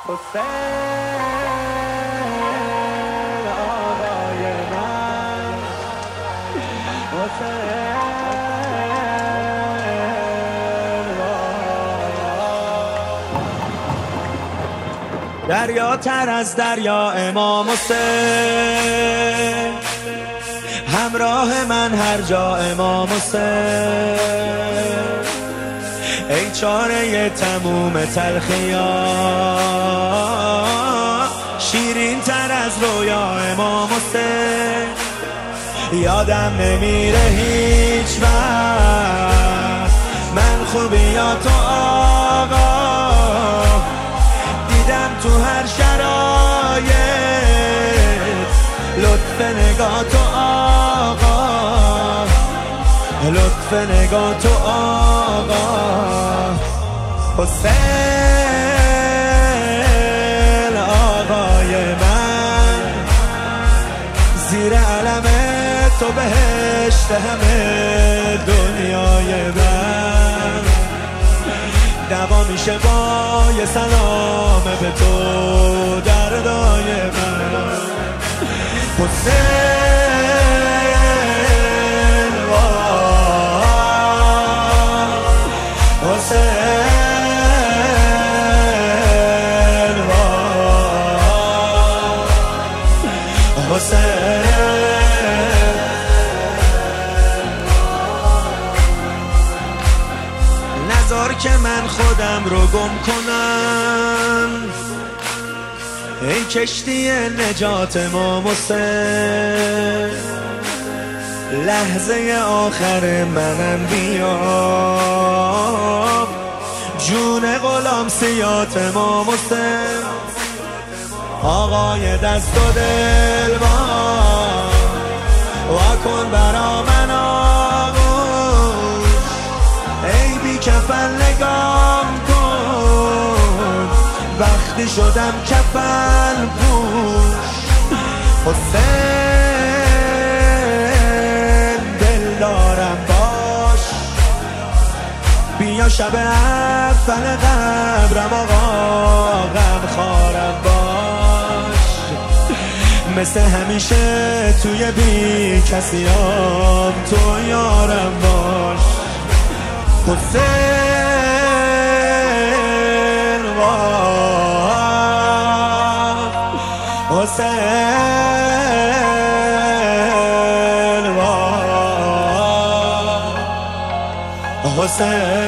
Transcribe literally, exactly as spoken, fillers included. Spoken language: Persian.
حسین آقای من، حسین دریا تر از دریا امام حسین، همراه من هر جا امام حسین، ای چاره تموم تلخی‌ها، شیرین تر از رویا امام حسین. یادم نمیره هیچ وقت من خوبیاتو آقا، دیدم تو هر شرایط لطف نگاه تو آقا، لطف نگاه تو آقا. حسین آقای من، زیر علم تو بهشت همه دنیای من، دوا میشه با یه سلام به تو دردای من. حسین حسین حسین نذار که من خودم رو گم کنم، ای کشتی نجات امام حسین، لحظه آخر منم بیا، جون غلام سیات امام حسین. آقای دست و دل با کن برا من آغوش، ای بی کفن نگام کن وقتی شدم کفن پوش. حسین دل دارم باش، بیا شب اول قبرم آقا غم خارم باش، مثل همیشه توی بی کسیام تو یارم باش. حسین حسین حسین